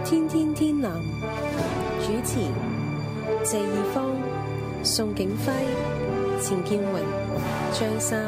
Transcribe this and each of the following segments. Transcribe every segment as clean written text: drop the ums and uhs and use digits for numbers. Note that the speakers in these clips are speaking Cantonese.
天天天藍主持謝義方、宋景輝、錢建榮、張三。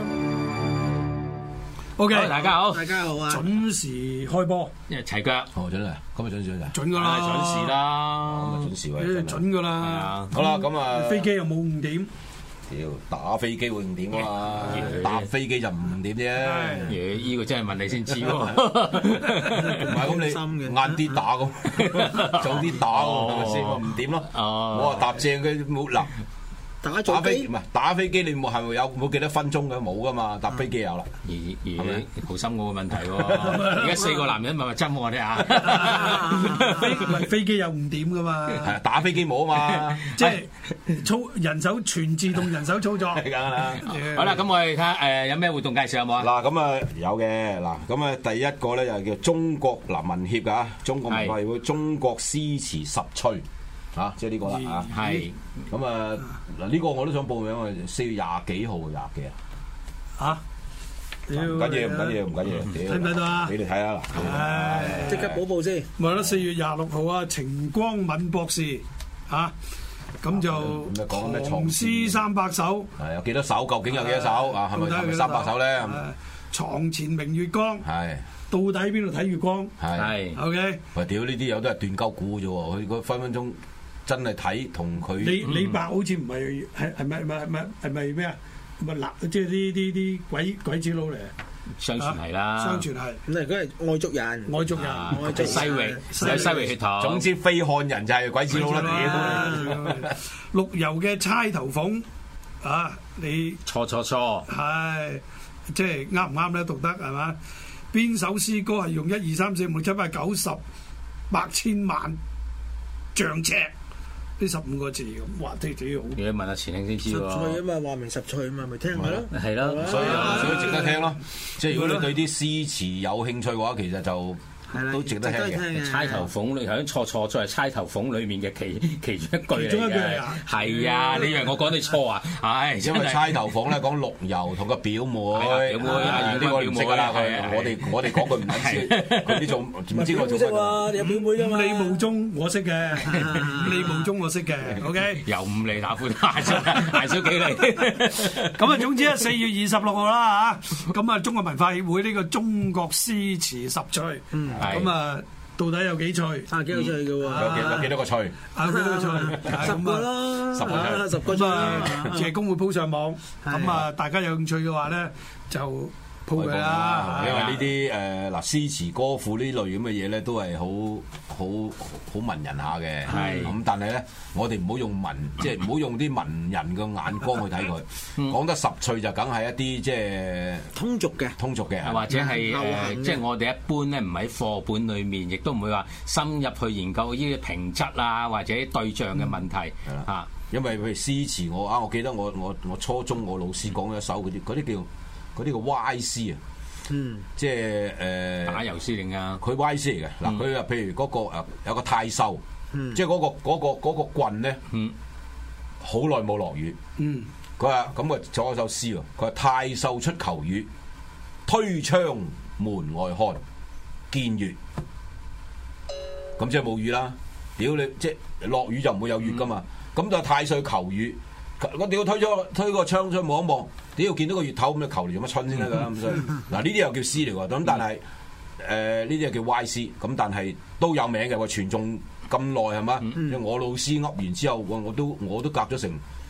OK， 大家好， 大家好啊！ 準時開波， 一齊腳， 準啦，今日準時準噶啦， 準時啦， 咁準時喂， 準噶啦。 好啦，咁啊， 飛機又冇誤點， 屌打飛機會誤點啊嘛，搭飛機就唔誤點啫。 嘢呢個真係問你先知喎， 唔係咁你晏啲打咁，早啲打喎，係咪先？唔點咯。我話搭正佢冇嗱。打飛唔係打飛機，你冇係咪有冇幾多分鐘嘅？冇噶嘛，搭飛機有啦。 好深奧嘅問題喎！而家4個男人咪針我哋啊！ 飛機有誤點噶嘛？ 係啊，打飛機冇啊嘛， 即係人手全自動人手操作。 係㗎啦。 好啦，咁我哋睇下有咩活動介紹有冇啊？ 嗱，咁啊有嘅嗱，咁啊第一個咧就叫中國文協㗎，中國文化協會中國詩詞十趣。嚇，即係呢個啦嚇， 係咁啊嗱，呢個我都想報名啊，4月20幾號廿幾啊嚇，唔緊要， 睇唔睇到啊？ 俾你睇下嗱， 即刻補報先。 咪咯，4月26號啊，程光敏博士嚇，咁就講咩唐詩300首， 係有幾多首？究竟有幾多首啊？係咪300首咧？ 床前明月光， 係到底邊度睇月光？ 係 OK。 喂，屌呢啲有都係斷鳩估啫喎，佢個分分鐘。真係睇同佢李白好似唔係係咪咩啊？咪嗱，即係啲鬼子佬嚟， 相傳係啦， 相傳係咁佢係外族人， 外族人， 西域有西域血統。總之非漢人就係鬼子佬啦。 陸游嘅釵頭鳳啊，你錯， 係即係啱唔啱咧？讀得係嘛？邊首詩歌係用1、2、3、4、5、6、7、8、9、10、百千萬丈尺？呢15個字咁，哇！真係幾好。 你問下錢兄先知喎。 十趣啊嘛，話明十趣啊嘛，咪聽下咯。 係咯， 所以值得聽咯。即係如果你對啲詩詞有興趣嘅話，其實就都值得聽嘅。 釵頭鳳，你頭先錯在釵頭鳳裡面嘅其中一句嚟嘅。係啊，你以為我講你錯啊？係， 因為釵頭鳳咧講陸游同個表妹，呢個唔識㗎啦。我哋講佢唔識，佢呢種唔知我做乜喎？你有表妹㗎嘛？ 李慕忠我識嘅，李慕忠我識嘅。OK， 由5厘打闊捱少幾厘。 咁啊，總之4月26號啦嚇，咁啊，中國文化協會呢個中國詩詞十趣。咁啊，到底有幾趣？ 幾有趣嘅喎？ 有幾多個趣？ 幾多個趣 ？10個咯，10個趣。 謝公會鋪上網，咁啊，大家有興趣嘅話咧，就鋪佢啦。 因為呢啲嗱詩詞歌賦呢類咁嘅嘢咧，都係好文人下嘅。咁但係咧，我哋唔好用即係唔好用啲文人嘅眼光去睇佢。講得十趣就梗係一啲即係通俗嘅， 或者係即係我哋一般咧，唔喺課本裡面，亦都唔會話深入去研究呢啲評質啊，或者對象嘅問題嚇。 因為譬如詩詞，我記得我初中我老師講咗一首嗰啲叫歪詩啊，即係打油詩定啊？ 佢歪詩嚟嘅嗱，佢啊譬如嗰個有個太守，即係嗰個棍咧，好耐冇落雨，佢話咁啊作一首詩喎，佢話太守出求雨，推窗門外看，見月，咁即係冇雨啦，屌你即係落雨就唔會有月噶嘛，咁就太守求雨。我屌推個窗出去望一望，屌見到個月頭咁，你求嚟做乜春先得㗎？咁所以嗱呢啲又叫詩嚟喎。咁但係呢啲又叫歪詩。咁但係都有名嘅喎，傳頌咁耐係嘛？因為我老師噏完之後，我都隔咗成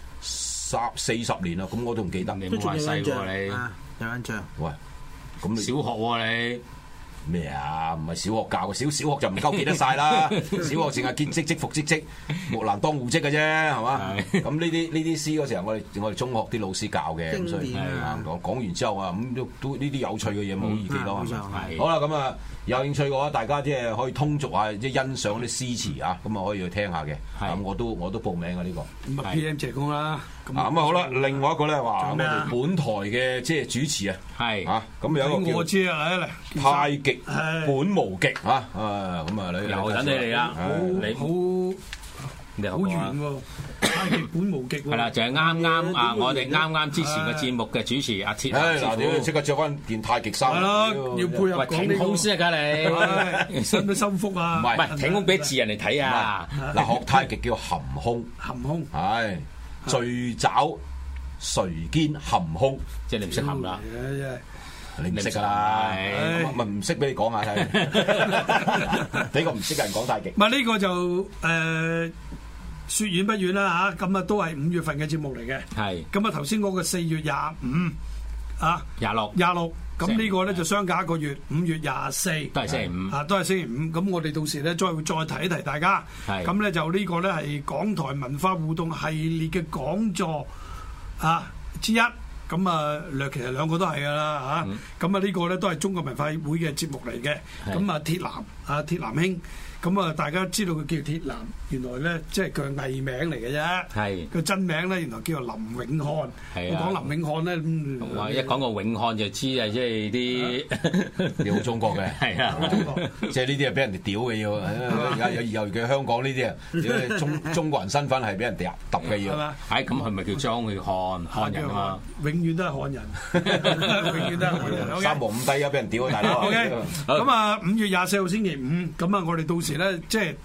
40年啦。咁我都唔記得。 你冇話細喎你， 有印象。 喂，咁小學喎你。 咩啊？唔係小學教嘅，小學就唔夠記得晒啦。小學淨係見職復職，木蘭當戶織嘅啫，係嘛？咁呢啲詩嗰時候，我哋中學啲老師教嘅，咁所以講完之後啊，咁都呢啲有趣嘅嘢冇意記咯。好啦，咁啊有興趣嘅話，大家即係可以通俗下，即係欣賞啲詩詞啊，咁啊可以去聽下嘅。咁我都報名啊呢個。 咁啊 PM 謝公啦。 咁啊好啦，另外一個咧話我哋本台嘅即係主持啊，咁有一個我知啊，嚟太極本無極咁啊， 又等你嚟啦， 好好遠喎，太極本無極喎。 係啦，就係啱啊！我哋啱之前嘅節目嘅主持阿鐵， 嗱，你即刻着翻件太極衫。 係啦，要配合講挺胸先啊，你使唔使心腹啊？ 唔係挺胸俾字人嚟睇啊！ 嗱，學太極叫含胸， 含胸係聚爪垂肩含胸， 即係你唔識含啦。 你唔識㗎啦，咪唔識俾你講下睇，俾個唔識嘅人講太極。 唔係呢個就説遠不遠啦嚇，咁啊都係5月份嘅節目嚟嘅。 係。 咁啊頭先講嘅4月25啊，26，咁呢個咧就相隔1個月，5月24 都係星期五啊，都係星期5。咁我哋到時咧再提一提大家。 係。咁咧就呢個咧係港台文化互動系列嘅講座啊之一。咁啊，其實兩個都係㗎啦嚇。咁啊呢個咧都係中國文化會嘅節目嚟嘅。咁啊鐵男兄，咁啊大家知道佢叫鐵男，原來咧即係佢藝名嚟嘅啫。係。佢真名咧原來叫做林永漢。係啊。我講林永漢咧， 哇！一講個永漢就知啊，即係啲你好中國嘅。係啊，好中國。即係呢啲係俾人哋屌嘅要。而家有嘅香港呢啲啊，中國人身份係俾人哋揼嘅要。係嘛？咁係咪叫張永漢漢人啊嘛？ 永遠都係漢人，永遠都係漢人。 三皇五帝啊，俾人屌啊，大佬。 OK，咁啊5月24號星期5，咁啊我哋到時咧即係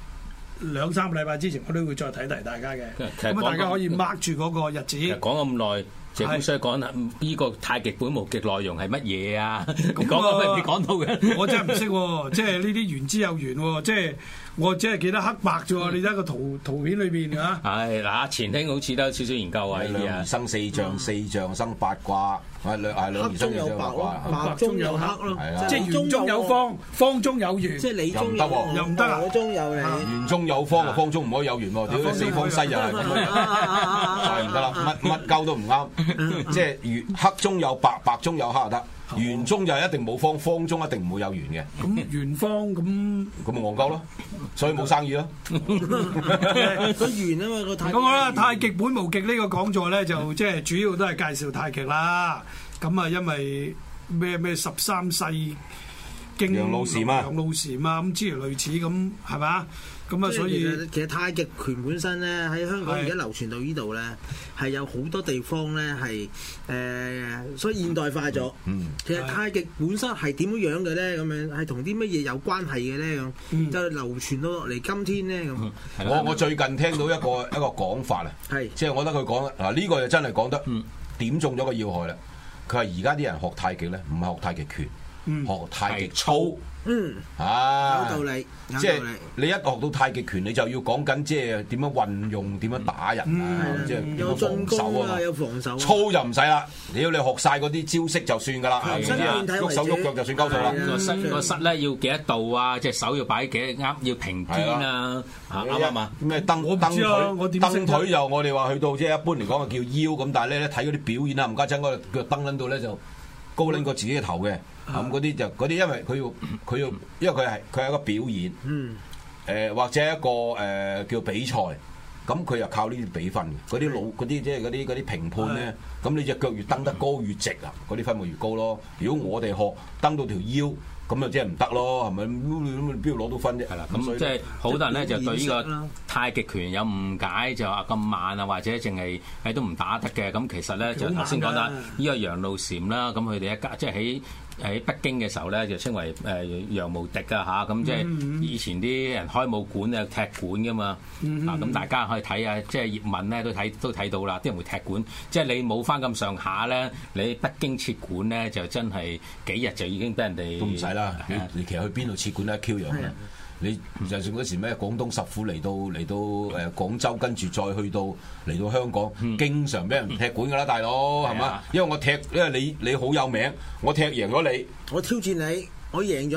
2-3個禮拜之前，我都會再提大家嘅。咁啊大家可以 mark 住嗰個日子。 講咁耐，就咁想講呢個太極本無極內容係乜嘢啊？ 咁講未講到嘅， 我真係唔識喎，即係呢啲言之有緣喎，即係。我只係記得黑白啫喎，你睇個圖片裏邊嚇。係嗱，前兄好似都有少少研究啊。 兩儀生四象，四象生八卦，兩儀生有八卦， 白中有黑咯。 即係圓中有方，方中有圓。 即係你中又唔得啊！ 我中有你。 圓中有方，方中唔可以有圓喎。屌四方西又係咁樣，就係唔得啦。乜鳩都唔啱。即係黑中有白，白中有黑就得。圓中就一定冇方，方中一定唔會有圓嘅。 咁圓方咁咪戇鳩咯，所以冇生意咯。 個圓啊嘛個太。 咁好啦，太極本無極呢個講座咧，就即係主要都係介紹太極啦。咁啊，因為咩13世經楊露禪啊，咁諸如類似咁係嘛？咁啊，所以其實太極拳本身咧喺香港而家流傳到呢度咧，係有好多地方咧係所以現代化咗。其實太極本身係點樣嘅咧？咁樣係同啲乜嘢有關係嘅咧？咁就流傳到落嚟今天咧咁。 我最近聽到一個講法啊，即係我覺得佢講嗱呢個就真係講得點中咗個要害啦。佢話而家啲人學太極咧，唔係學太極拳，學太極操。有道理。 即係你一學到太極拳，你就要講緊即係點樣運用、點樣打人啊，即係點樣防守啊。 有防守。 操就唔使啦，屌你學晒嗰啲招式就算㗎啦，係咪先？喐手喐腳就算鳩數啦。 個膝咧要幾多度啊？隻手要擺幾啱？要平肩啊？啱嘛？ 咩蹬腿就我哋話去到即係一般嚟講叫腰咁，但係咧睇嗰啲表演啊，唔家陣嗰個腳蹬撚到咧就高撚過自己嘅頭嘅。咁嗰啲就嗰啲，因為佢要，因為佢係一個表演，或者一個叫比賽，咁佢又靠呢啲比分嘅，嗰啲即係嗰啲評判咧，咁你隻腳越蹬得高越直啊，嗰啲分咪越高咯。如果我哋學蹬到條腰，咁就即係唔得咯，係咪？邊度攞到分啫？係啦， 咁即係好多人咧就對呢個太極拳有誤解，就話咁慢啊，或者淨係都唔打得嘅。咁其實咧就頭先講啦，呢個楊露禪啦，咁佢哋一家即係喺北京嘅時候咧，就稱為楊無敵啊嚇。咁即係以前啲人開武館啊，踢館噶嘛。咁大家可以睇下，即係葉問咧都睇到啦。啲人會踢館，即係你冇翻咁上下咧，你北京設館咧就真係幾日就已經俾人哋都唔使啦。你其實去邊度設館都一 Q 樣嘅。你就算嗰時咩廣東十虎嚟到廣州，跟住再嚟到香港，經常俾人踢館㗎啦，大佬係嘛？因為你好有名，我踢贏咗你， 我挑戰你。我贏咗，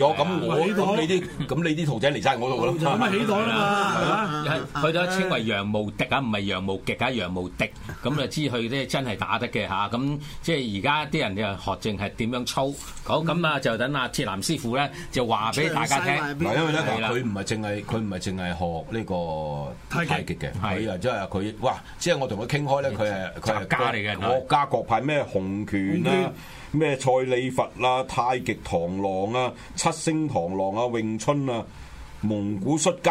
咁你啲徒仔嚟晒我度㗎咯， 咁咪起檔啦嘛， 佢都稱為楊無敵啊，唔係楊無極啊，楊無敵，咁就知佢咧真係打得嘅嚇，咁即係而家啲人就學正係點樣操，好咁啊就等阿鐵男師傅咧就話俾大家聽， 嗱因為咧佢唔係淨係學呢個太極嘅，佢啊即係佢哇，即係我同佢傾開咧，佢係家嚟嘅， 各家各派咩洪拳啊。咩蔡李佛啊、太極螳螂啊、七星螳螂啊、詠春啊、蒙古摔跤，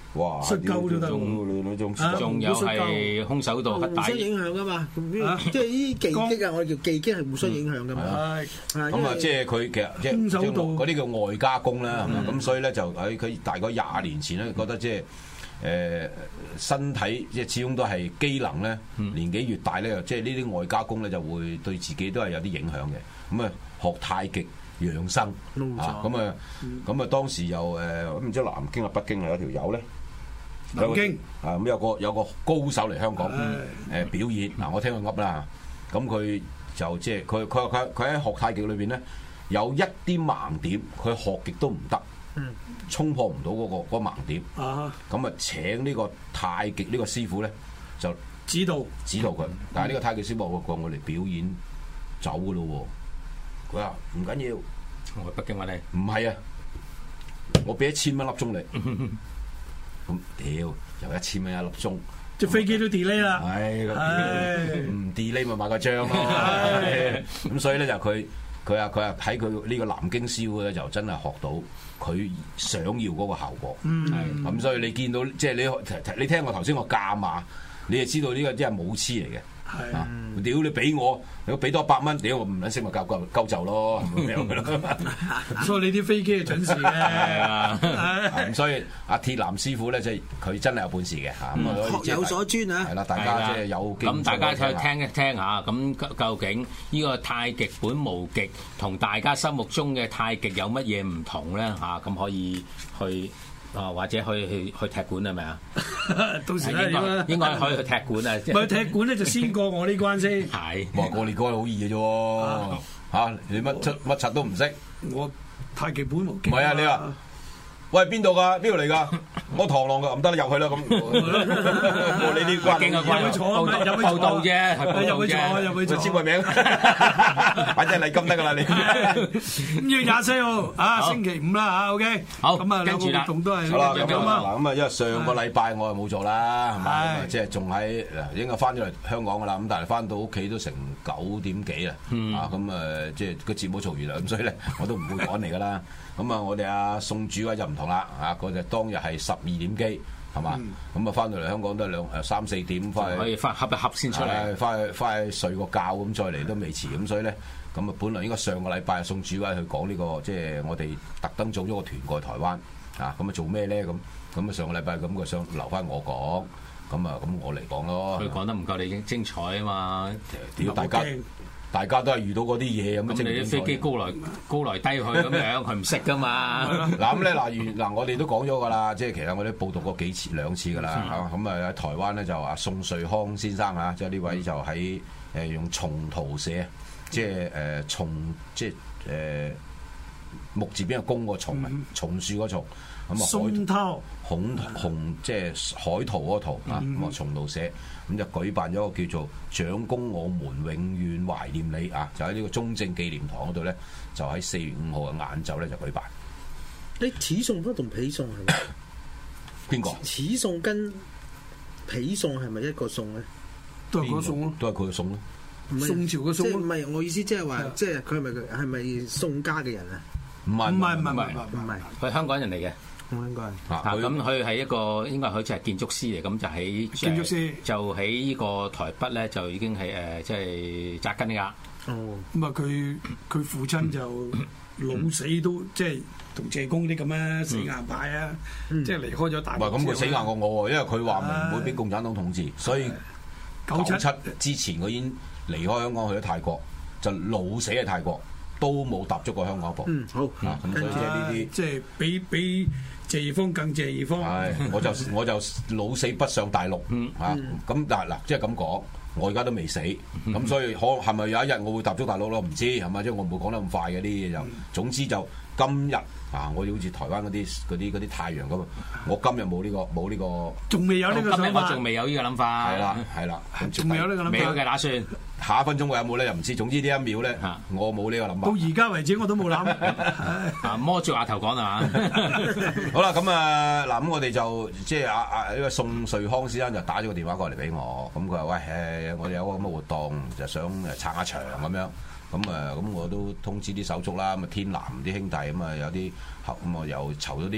哇！ 摔鳩都得仲有係空手道互相影響噶嘛，即係呢啲技擊啊，我哋叫技擊係互相影響噶嘛。 咁啊，即係佢其實即係空手道嗰啲叫外加工啦，係嘛？咁所以咧就喺佢大概20年前咧，覺得即係身體即係始終都係機能咧，年紀越大咧，即係呢啲外加工咧就會對自己都係有啲影響嘅。咁啊，學太極養生啊，咁啊當時又唔知南京啊北京啊有條友咧。 南京啊，咁有個高手嚟香港表演嗱，我聽佢噏啦，咁佢就即係佢喺學太極裏邊咧有一啲盲點，佢學極都唔得，衝破唔到嗰個盲點，咁啊請呢個太極呢個師傅咧就指導佢，但係呢個太極師傅話我嚟表演走噶咯喎，佢話唔緊要， 我北京話你唔係啊，我俾1000蚊粒鐘你。咁屌又1000蚊一粒鐘， 隻飛機都 delay 啦。 唔 delay 咪買個章咯。咁所以咧就佢話喺佢呢個南京師傅咧就真係學到佢想要嗰個效果。咁所以你見到即係你聽我頭先個價碼，你就知道呢個真係武痴嚟嘅。屌你俾我，你俾多100蚊，屌我唔撚識咪夠就咯， 所以你啲飛機係準時嘅。 咁所以阿鐵男師傅咧，即係佢真係有本事嘅嚇。 學有所專啊！ 係啦，大家即係有咁大家去聽一聽下，咁究竟呢個太極本無極同大家心目中嘅太極有乜嘢唔同咧嚇？咁可以去。或者去踢館係咪啊？ 到時應該可以去踢館啊！ 唔係踢館咧，就先過我呢關先。 係， 哇！過你關好易嘅啫喎，嚇你乜柒都唔識。 我太極本無極。 唔係啊，你話喂邊度㗎？邊度嚟㗎？我螳螂㗎，唔得啦，入去啦咁。過你呢關， 入去坐，入去報道啫， 入去坐，入去坐。 簽個名，反正禮金得㗎啦，你。 5月24號啊，星期5啦嚇 ，OK。好，咁啊兩個活動都係好啦，咁啊，因為上個禮拜我又冇做啦，係咪？即係仲喺應該翻咗嚟香港㗎啦，咁但係翻到屋企都成9點幾啦，啊咁啊，即係個節目嘈完啦，咁所以咧我都唔會趕嚟㗎啦。咁啊，我哋阿宋主委就唔同啦，啊嗰日當日係12點機，係嘛？咁啊翻到嚟香港都係3、4點翻去， 可以翻合一合先出嚟， 翻去睡個覺咁再嚟都未遲，咁所以咧，咁啊本來應該上個禮拜宋主委去講呢個，即係我哋特登組咗個團過去台灣，啊咁啊做咩咧？咁啊上個禮拜咁佢想留翻我講，咁我嚟講咯。 佢講得唔夠你精彩啊嘛！ 屌大家都係遇到嗰啲嘢咁， 你啲飛機高來低去咁樣，佢唔識噶嘛？ 嗱咁咧嗱我哋都講咗噶啦，即係其實我哋報道過2次噶啦，咁啊喺台灣咧就話宋瑞康先生啊，即係呢位就喺用松圖寫，即係木字邊個公個松啊，松樹個松，咁啊松濤紅即係海圖嗰個圖啊，咁啊松圖寫。咁就舉辦咗個叫做蔣公我們永遠懷念你啊！就喺呢個中正紀念堂嗰度咧，就喺4月5號嘅晏晝咧就舉辦。 你此送不同彼送係咪？ 邊個？ 此送跟彼送係咪一個送咧？ 都係嗰送咯， 都係佢嘅送咯。 宋朝嘅宋唔係我意思，即係話，即係佢係咪宋家嘅人啊？ 唔係， 佢係香港人嚟嘅。 應該咁佢係一個應該佢就係建築師嚟，咁就喺建築師就喺呢個台北咧，就已經係即係紮根㗎。 哦，咁啊佢父親就老死都即係同謝公啲咁啊死硬派啊，即係離開咗大陸。 唔係咁佢死硬過我喎，因為佢話唔會俾共產黨統治，所以97之前佢已經離開香港去咗泰國，就老死喺泰國，都冇踏足過香港一步。 好啊，咁所以即係呢啲即係比謝義方更謝義方。 係，我就老死不上大陸啊！咁但係嗱，即係咁講，我而家都未死，咁所以係咪有一日我會踏足大陸咯？唔知係咪？即係我唔會講得咁快嘅啲嘢就，總之就今日啊，我好似台灣嗰啲太陽咁，我今日冇呢個， 仲未有呢個想法， 我仲未有呢個諗法。 係啦， 仲未有呢個諗法， 未有嘅打算。 下一分鐘我有冇咧？又唔知。總之呢一秒咧，我冇呢個諗法。 到而家為止我都冇諗。 摸住額頭講係嘛？ 好啦，咁啊嗱，咁我哋就即係呢個宋瑞康先生就打咗個電話過嚟俾我，咁佢話喂我哋有個咁嘅活動，就想撐下場咁樣。咁我都通知啲手足啦，咁啊天南啲兄弟咁啊有啲咁啊又籌咗啲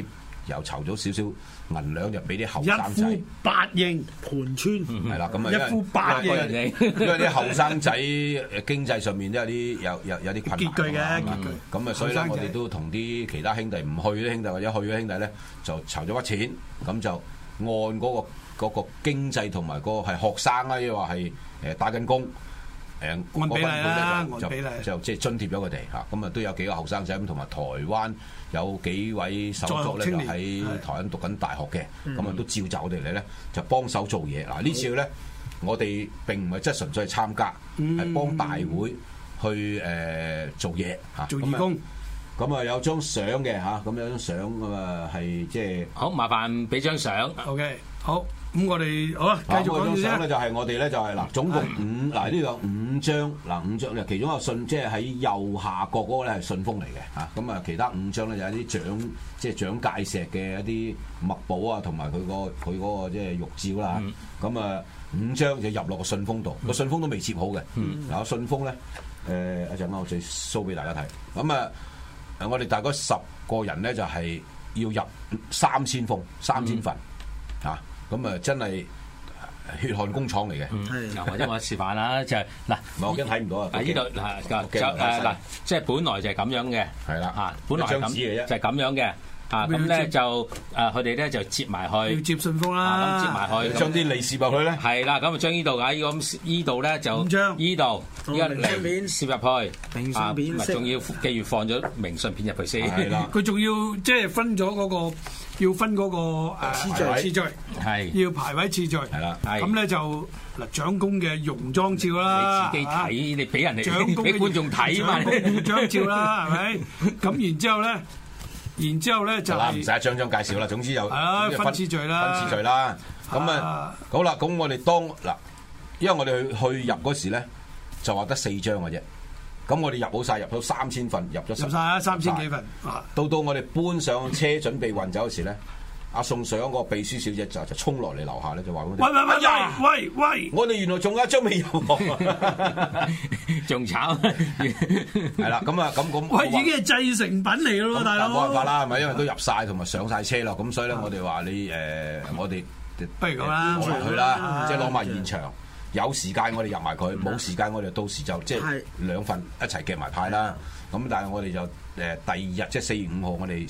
又籌咗少少銀兩，就俾啲後生仔。 一夫八應盤村係啦，咁啊， 一夫八應， 因為啲後生仔經濟上面都有啲困難拮據嘅， 咁啊，所以咧我哋都同啲其他兄弟唔去啲兄弟或者去嘅兄弟咧，就籌咗筆錢，咁就按嗰個經濟同埋個係學生啦，亦或係打緊工。 按比例啦，按比例就即係津貼咗佢哋嚇，咁啊都有幾個後生仔咁，同埋台灣有幾位手足咧就喺台灣讀緊大學嘅，咁啊都召集我哋嚟咧就幫手做嘢。嗱呢次咧我哋並唔係即係純粹係參加，係幫大會去做嘢嚇， 做義工。 咁啊有張相嘅嚇，咁有張相咁啊係即係好麻煩俾張相。 OK， 好。咁我哋好啦，繼續講先。 張相咧就係我哋咧就係嗱，總共呢度有5張，嗱5張，其中一個信即係喺右下角嗰個咧係信封嚟嘅嚇，咁啊其他5張咧就係一啲即係蔣介石嘅一啲墨寶啊，同埋佢嗰個即係玉照啦，咁啊5張就入落個信封度，個信封都未接好嘅，嗱個信封咧一陣間我再 show 俾大家睇，咁啊我哋大概10個人咧就係要入3000封3000份嚇。咁啊，真係血汗工廠嚟嘅。 或者我示範啦，就係嗱， 我驚睇唔到啊！ 呢度嗱，即係本來就係咁樣嘅， 係啦， 嚇，本來係咁，就係咁樣嘅。咁咧就佢哋咧就接埋去， 要接信封啦， 咁接埋去， 將啲利是入去咧， 係啦，咁啊將呢度咁呢度咧就呢度一零攝入去， 明信片仲要記住放咗明信片入去先， 係啦，佢仲要即係分咗嗰個，要分嗰個次序，係要排位次序，係啦，咁咧就嗱蔣公嘅戎裝照啦， 你自己睇，你俾人哋蔣公俾觀眾睇嘛， 戎裝照啦，係咪？咁然之後咧就唔使一張張介紹啦，總之就分次序啦， 分次序啦。咁啊好啦，咁我哋嗱，因為我哋去入嗰時咧就話得4張嘅啫。咁我哋入好晒，入到3000份，入咗晒啦，3000幾份。 到我哋搬上車準備運走嗰時咧，阿宋上個秘書小姐就衝落嚟樓下咧，就話：喂！我哋原來仲有一張未入， 仲炒係啦。咁喂，已經係製成品嚟嘅咯，大佬。 冇辦法啦，係咪？因為都入晒同埋上晒車啦，咁所以咧，我哋話你我哋不如咁啦， 去啦，即係攞埋現場。有時間我哋入埋佢，冇時間我哋到時就即係2份一齊夾埋派啦。咁但係我哋就第二日即係4月5號，我哋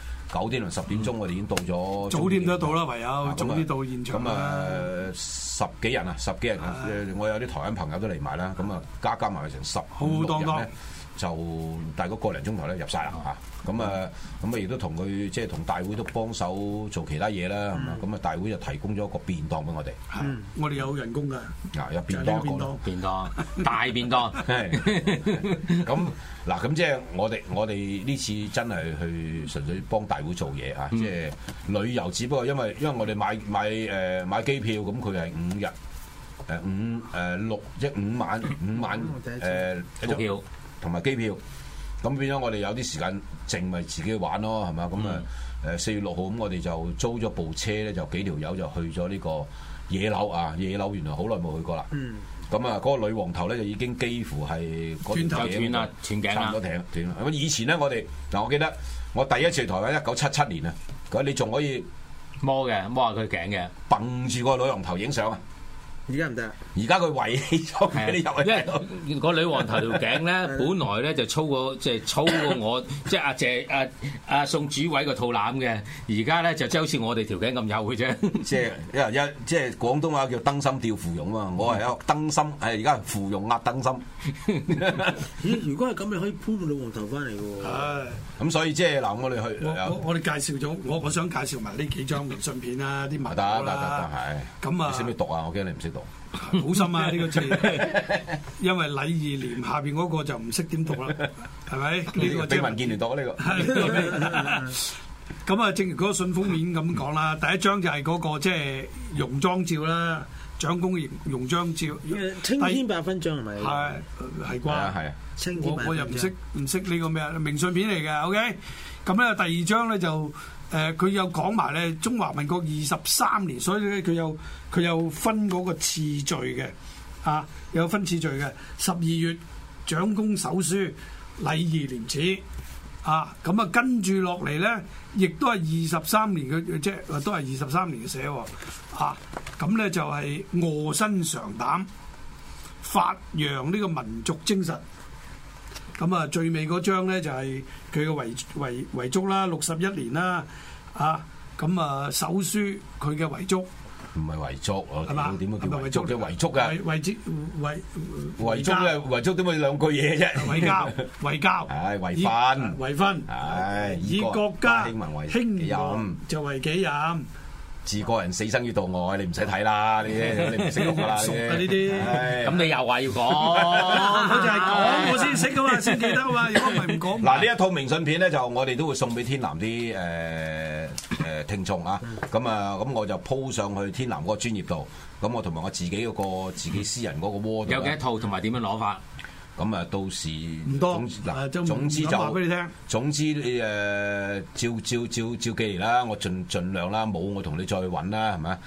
9點同10點鐘，我哋已經到咗。早點都到啦，唯有早啲到現場。咁10幾人啊，我有啲台灣朋友都嚟埋啦。咁啊，加埋成16人咧，就大概個零鐘頭咧入晒啦嚇。咁啊，亦都同佢即係同大會都幫手做其他嘢啦。咁啊，大會就提供咗一個便當俾我哋。 我哋有人工㗎。 有便當， 大便當。 咁嗱，咁即係我哋呢次真係去純粹幫大會做嘢啊！即係旅遊，只不過因為我哋買機票，咁佢係5日6即係5晚機票同埋機票。咁變咗我哋有啲時間淨咪自己玩咯，係嘛？咁啊4月6號咁，我哋就租咗部車咧，就幾條友就去咗呢個野柳啊！野柳原來好耐冇去過啦。咁啊，嗰個女皇頭咧就已經幾乎係斷頭斷啦，斷頸啦， 差唔多斷啦。咁以前咧，我記得我第一次去台灣1977年啊，咁你仲可以摸下佢頸嘅， 揼住個女皇頭影相啊！ 而家唔得， 而家佢圍起咗俾你入去。 因為個女皇頭條頸咧，本來咧就粗過我，即係阿宋主委個肚腩嘅。而家咧就即係好似我哋條頸咁幼嘅啫。 即係廣東話叫燈芯吊芙蓉啊！我係一個燈芯，而家芙蓉壓燈芯。 咦？如果係咁，你可以搬個女皇頭翻嚟喎。 咁所以即係嗱，我哋去我哋介紹咗，我想介紹埋呢幾張明信片啦，啲文得係。咁啊，你識唔識讀啊？我驚你唔識讀。 好深啊！呢個字，因為禮義廉下邊嗰個就唔識點讀啦，係咪？呢個俾民建聯讀呢個。 咁啊，正如嗰個信封面咁講啦，第一張就係嗰個即係戎裝照啦，蔣公戎裝照。 青天白勳章係咪？ 係啩？ 係啊。 我又唔識呢個咩啊？明信片嚟嘅 ，OK。咁咧第二張咧就。佢有講埋咧中華民國23年，所以咧佢有分嗰個次序嘅，有分次序嘅。12月蔣公手書禮義廉恥， 咁啊跟住落嚟咧，亦都係23年嘅，即係都係23年嘅寫喎。咁咧就係臥薪嘗膽，發揚呢個民族精神。咁啊最尾嗰章咧就係佢嘅遺囑啦，61年啦，咁啊手書佢嘅遺囑。 唔係遺囑，我點樣叫遺囑啫？遺囑啊！遺囑咧，遺囑點會兩句嘢啫？ 遺教，遺訓，以國家興亡就為己任。 自個人死生於度外，你唔使睇啦，你唔識讀噶啦， 熟啊呢啲。 咁你又話要講， 我就係講我先識噶嘛，先記得嘛。如果唔係唔講。 嗱，呢一套明信片咧，就我哋都會送俾天南啲聽眾啊。咁我就 po 上去天南嗰個專頁度。咁我同埋我自己嗰個自己私人嗰個窩度。 有幾多套同埋點樣攞法？ 咁啊，到時唔多總之就話俾你聽。 總之你照寄嚟啦，我盡量啦，冇我同你再揾啦，係咪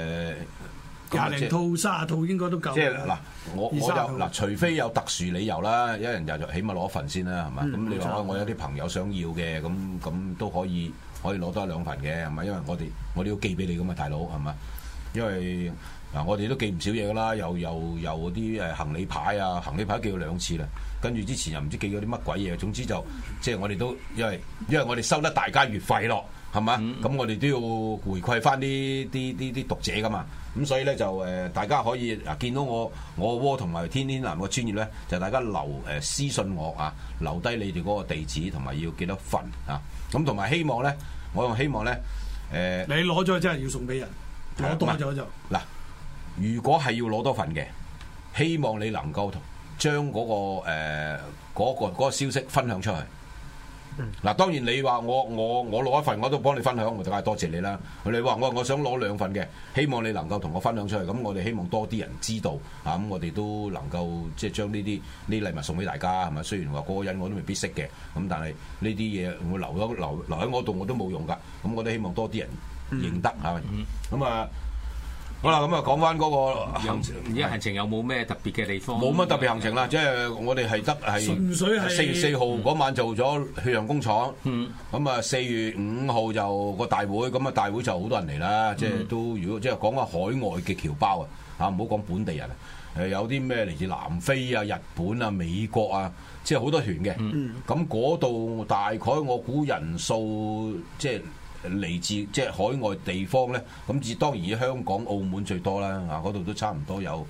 20套、30套應該都夠。 即係嗱，我就嗱，除非有特殊理由啦，一人就起碼攞一份先啦，係嘛？咁你話我有啲朋友想要嘅，咁都可以攞多1-2份嘅，係咪？因為我哋要寄俾你㗎嘛，大佬係嘛？因為嗱，我哋都寄唔少嘢噶啦，又嗰啲行李牌啊，行李牌寄咗2次啦，跟住之前又唔知寄咗啲乜鬼嘢，總之就即係我哋都因為我哋收得大家月費咯，係嘛？咁我哋都要回饋翻啲讀者噶嘛，咁所以咧就大家可以見到我窩同埋天南個專頁咧，就大家私信我留低你哋嗰個地址同埋要幾多份咁同埋希望咧，我仲希望咧你攞咗真係要送俾人，攞多咗就嗱。如果係要攞多份嘅，希望你能夠將嗰個消息分享出去。嗱，當然你話我攞一份我都幫你分享，我就梗係多謝你啦。你話我想攞2份嘅，希望你能夠同我分享出去。咁我哋希望多啲人知道咁我哋都能夠即係將呢啲禮物送俾大家係咪？雖然話嗰個人我都未必識嘅，咁但係呢啲嘢我留喺我度我都冇用㗎。咁我都希望多啲人認得係咪？咁好啦，咁講翻嗰個行程。 而家行程有冇咩特別嘅地方？ 冇乜特別行程啦，即係我哋係純粹係 4月4號嗰晚做咗血陽工廠。咁4月5號就個大會，咁啊大會就好多人嚟啦。即係都如果即係講下海外嘅僑胞唔好講本地人有啲咩嚟自南非啊、日本啊、美國啊，即係好多團嘅。咁嗰度大概我估人數即係。嚟自即係海外地方咧，咁當然以香港、澳門最多啦，嗰度都差唔多有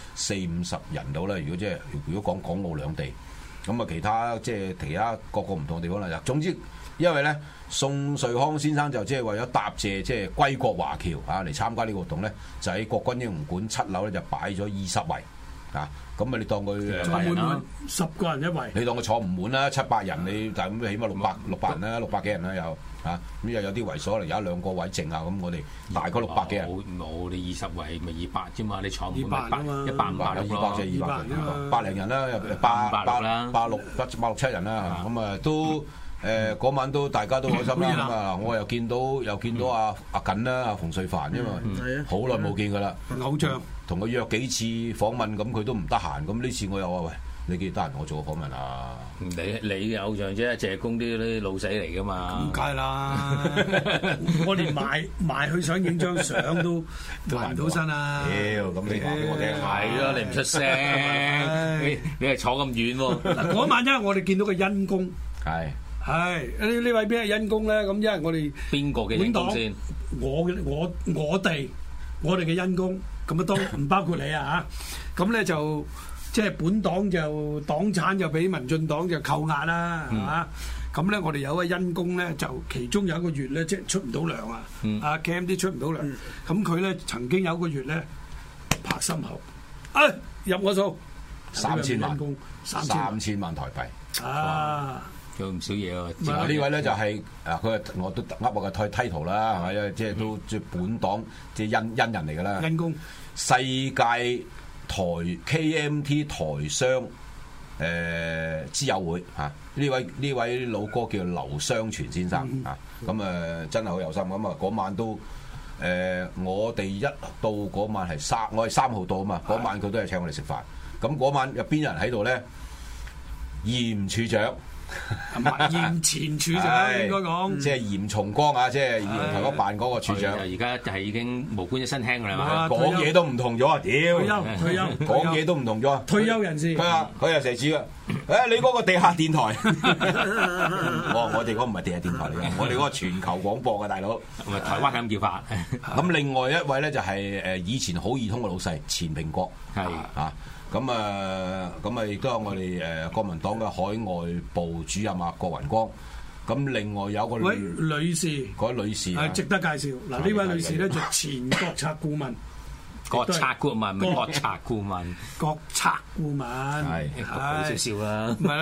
40-50人到啦。如果講港澳兩地，咁啊其他各個唔同嘅地方啦。總之，因為咧宋瑞康先生就即係為咗答謝即係歸國華僑嚟參加呢個活動咧，就喺國軍英雄館7樓咧就擺咗20圍咁你當佢坐滿10個人一圍， 你當佢坐唔滿啦，700人你但係咁起碼600人啦，600幾人啦又。咁又有啲圍所嚟，有1-2個位剩咁我哋大概600幾人。 冇你20圍咪200啫嘛，你坐唔滿 100 100-500 200啫，200 百零人啦，867人啦，咁都嗰晚都大家都開心啦。咁我又見到阿瑾啦，阿馮瑞凡，因為好耐冇見㗎啦， 偶像同佢約幾次訪問，咁佢都唔得閒。咁呢次我又話喂，你幾得閒我做個訪問啊？ 你嘅偶像啫，謝公啲老死嚟㗎嘛？ 咁梗係啦，我連埋去想影張相都埋唔到身啊！ 咁你話俾我聽， 係咯，你唔出聲，你係坐咁遠喎。 嗱嗰晚因為我哋見到個恩公， 係呢位邊係恩公咧？咁因為我哋邊個嘅恩公先？ 我哋嘅恩公，咁啊當唔包括你啊嚇，咁咧就。即係本黨就黨產就俾民進黨就扣押啦，係嘛？咁咧我哋有位恩公咧，就其中有一個月咧，即係出唔到糧啊！阿 KMD 出唔到糧，咁佢咧曾經有一個月咧拍心口，入我數 3000萬 ，3000 萬台幣啊！ 有唔少嘢喎。 呢位咧就係佢我都噏我嘅title啦，係咪？因為即係都即係本黨即係恩人嚟㗎啦。 恩公世界台 KMT 台商資友會呢位老哥叫劉雙全先生咁真係好有心。咁嗰晚都我哋一到嗰晚我係3號到啊嘛，嗰晚佢都係請我哋食飯。咁嗰晚有邊人喺度咧？嚴處長嚴前處長應該講， 即係嚴崇光啊，即係兒童台嗰辦嗰個處長。 而家係已經無官一身輕㗎啦嘛， 講嘢都唔同咗啊！屌， 退休， 講嘢都唔同咗。 退休人士。 佢又成日指㗎。你嗰個地下電台，我哋嗰個唔係地下電台嚟嘅，我哋嗰個全球廣播嘅大佬， 台灣咁叫法。 咁另外一位咧就係以前好易通嘅老細錢蘋國，係啊。咁啊，亦都有我哋國民黨嘅海外部主任啊郭雲光。咁另外有個女士， 嗰位女士係值得介紹。嗱，呢位女士咧就前國策顧問。 國策顧問唔係國策顧問， 國策顧問係好少少啦。 唔係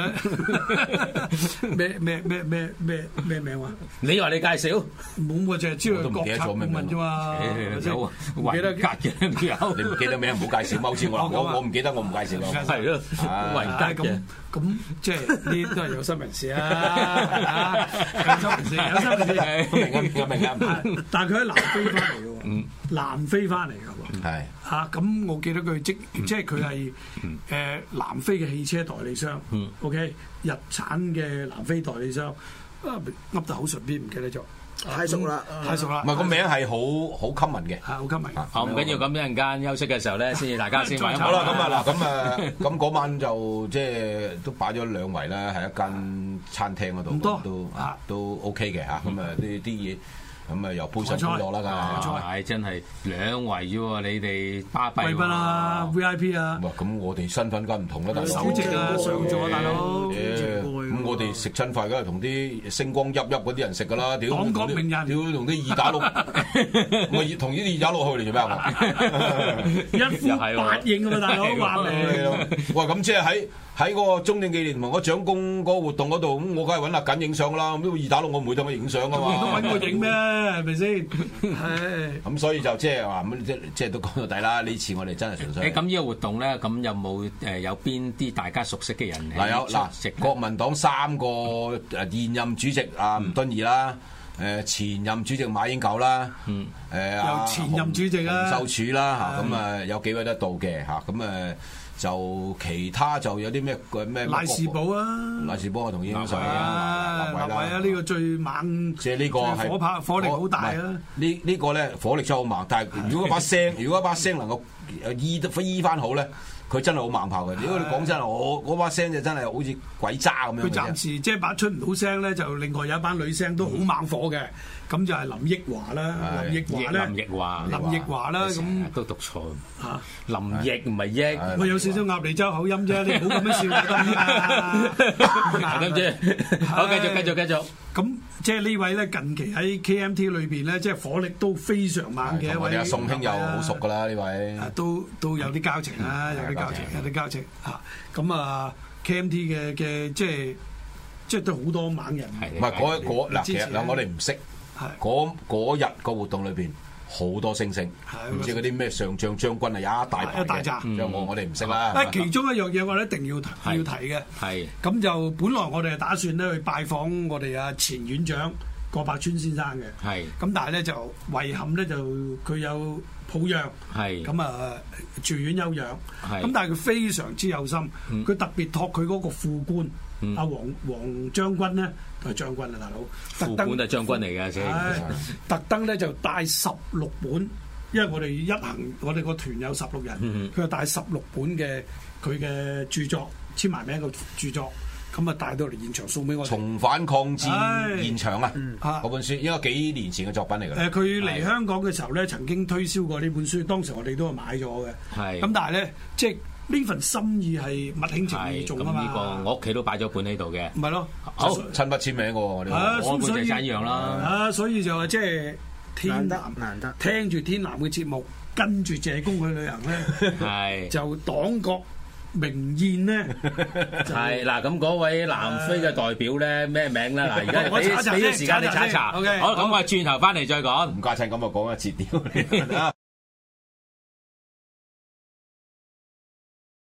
咩名話？ 你話你介紹？ 冇，我淨係知道國策顧問啫嘛。 有唔記得嘅有， 你唔記得名唔好介紹，好似我唔記得我唔介紹咯。 係咯， 但係咁即係呢啲都係有心人士啊！有心人士， 明啊！ 但係佢喺南非翻嚟嘅喎，南非翻嚟嘅喎。 係咁我記得佢即係佢係南非嘅汽車代理商，OK 日產嘅南非代理商，噏得好順便唔記得咗， 太熟啦， 太熟啦。 唔係個名係好 common 嘅， 好 common。 唔緊要，咁一陣間休息嘅時候咧，先至大家先玩。 好啦，咁嗰晚就即係都擺咗2圍啦，喺一間餐廳嗰度，都 OK 嘅嚇。咁啊啲嘢。咁啊，又杯上杯落啦，梗係真係2圍啫喎！你哋巴閉貴賓啊 ，VIP 啊， 咁我哋身份梗唔同啦，大佬。 主席啊，上座大佬。 咁我哋食親飯梗係同啲星光熠熠嗰啲人食噶啦，屌！ 黨國名人， 屌同啲二打六，我同呢啲二打六去嚟做咩啊？ 一呼百應啊，大佬話你。 喂，咁即係喺嗰個中正紀念同嗰蔣公嗰個活動嗰度，咁我梗係揾阿緊影相啦。咁二打六我唔會同佢影相噶嘛。 都揾我影咩？係咪先？係。 咁所以就即係話即係都講到底啦。呢次我哋真係純粹。 咁呢個活動咧，咁有冇有邊啲大家熟悉嘅人嚟？ 嗱，國民黨3個現任主席吳敦義啦，前任主席馬英九啦， 有前任主席啦， 洪秀柱啦嚇，咁有幾位得到嘅嚇，咁就其他就有啲咩賴士寶啊， 賴士寶我同意影相啊，立委啊，呢個最猛， 即係呢個係火力好大啊！ 呢個咧火力真係好猛，但係如果把聲能夠醫翻好咧，佢真係好猛炮嘅。如果你講真係，我嗰把聲就真係好似鬼渣咁樣。佢暫時即係把出唔到聲咧，就另外有一班女聲都好猛火嘅。咁就係林奕華啦，林奕華啦，咁都讀錯嚇，林奕唔係益， 我有少少鴨脷洲口音啫，你唔好咁樣笑得啊！ 咁啫，好繼續。 咁即係呢位咧，近期喺 KMT 裏邊咧，即係火力都非常猛嘅一位。 我哋阿宋兄又好熟噶啦，呢位都有啲交情啦，有啲交情嚇。咁啊 KMT 嘅即係都好多猛人。 唔係嗱，其實我哋唔識。嗰日個活動裏邊好多星星，唔知嗰啲咩上將將軍啊，有一大扎，我哋唔識啦。 其中一樣嘢我哋一定要提嘅，係咁就本來我哋係打算咧去拜訪我哋前院長郭柏川先生嘅，係咁但係咧就遺憾咧就佢有抱恙，係咁住院休養，咁但係佢非常之有心，佢特別託佢嗰個副官。阿黃將軍咧都係將軍啊，大佬。 副官都係將軍嚟㗎，先。 特登咧就帶16本，因為我哋我哋個團有16人，佢就帶16本嘅佢嘅著作，簽埋名個著作，咁啊帶到嚟現場送俾我哋。 重返抗戰現場啊！嗰本書應該幾年前嘅作品嚟㗎。 佢嚟香港嘅時候咧，曾經推銷過呢本書，當時我哋都係買咗嘅。係。咁但係咧，即係。呢份心意係物輕情意重啊嘛！ 咁呢個我屋企都擺咗本喺度嘅。 唔係咯， 好親筆簽名喎，我本就係一樣啦。 所以就話即係天南難得聽住天南嘅節目，跟住謝公去旅行咧，係就黨國名宴咧， 係嗱咁嗰位南非嘅代表咧咩名咧？嗱，而家俾啲時間你查一查。好，咁我轉頭翻嚟再講。 吳家親咁就講一節屌